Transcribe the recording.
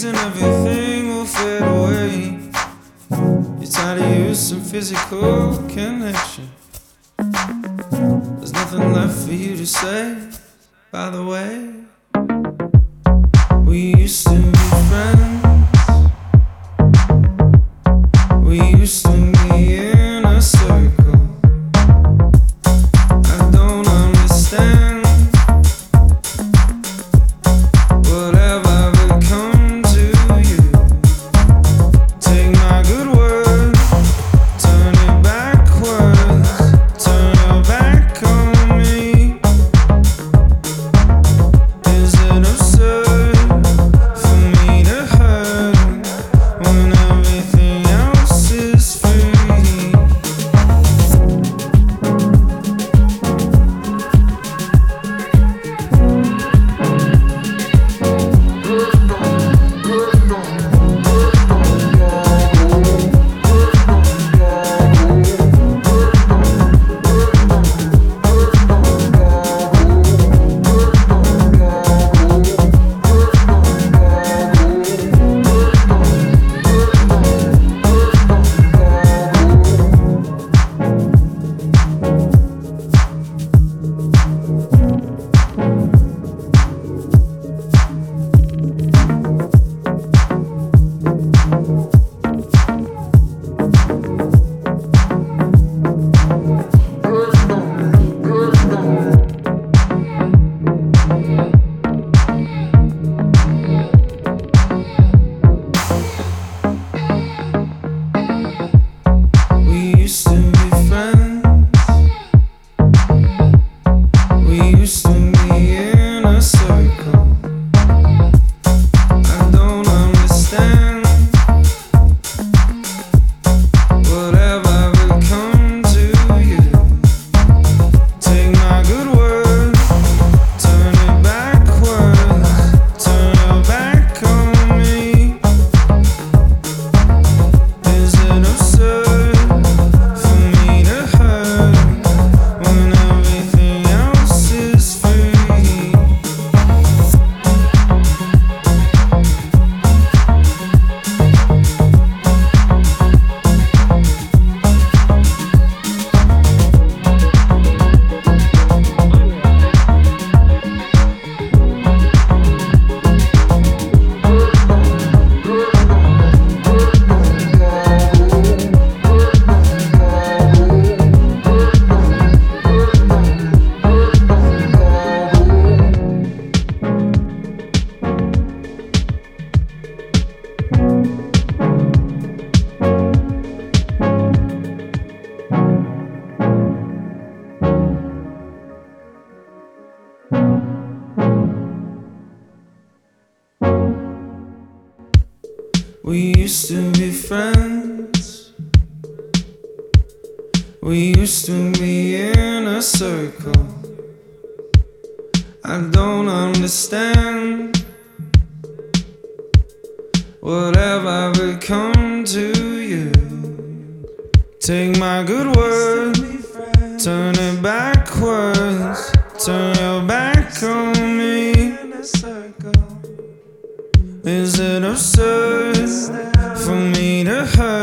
and everything will fade away. You're tired of use some physical connection. There's nothing left for you to say, by the way. We used to be friends. We used to be in a circle. I don't understand whatever become to you. Take my good word, turn it backwards, turn your back on me. Is it absurd for me to hurt when everything else is free? We used to be friends. We used to be in a circle. I don't understand whatever become to you. Take my good word, turn it backwards, turn your back on me. Is it absurd for me to hurt when everything else is free? We used to be friends. We used to be in a circle. I don't understand whatever become to you. Take my good word, turn it backwards, turn your back on me. Is it absurd for me to hurt